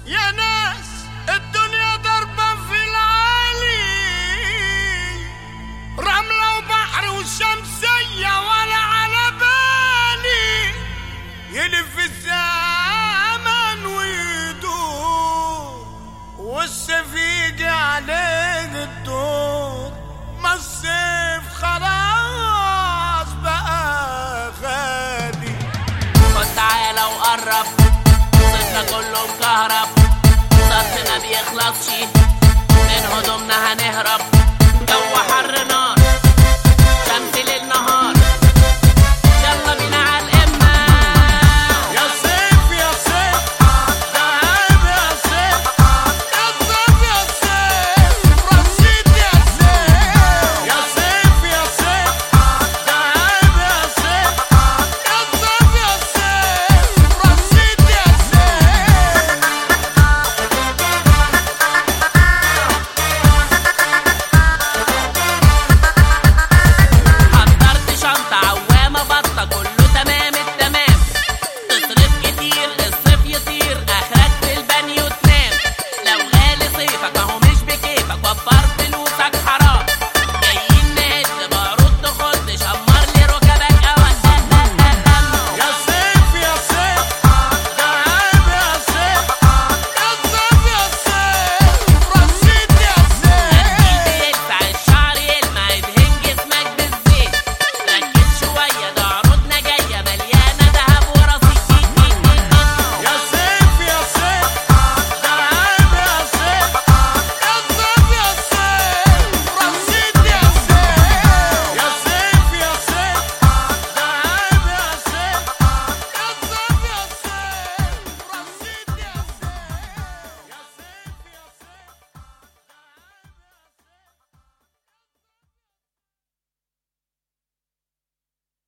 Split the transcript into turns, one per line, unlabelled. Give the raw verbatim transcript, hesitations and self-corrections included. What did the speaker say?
يا ناس الدنيا ضربة في العالي، رملة وبحر وشمسية ولا على بالي، يلف الزمن ويدور والسفيق عليه الدور، ما الصيف خلاص بقى غالي.
خد تعالى وقرب، صيفنا كله مكهرب، صرفنا بيخلصش، من هدومنا هنهرب، جو حر نار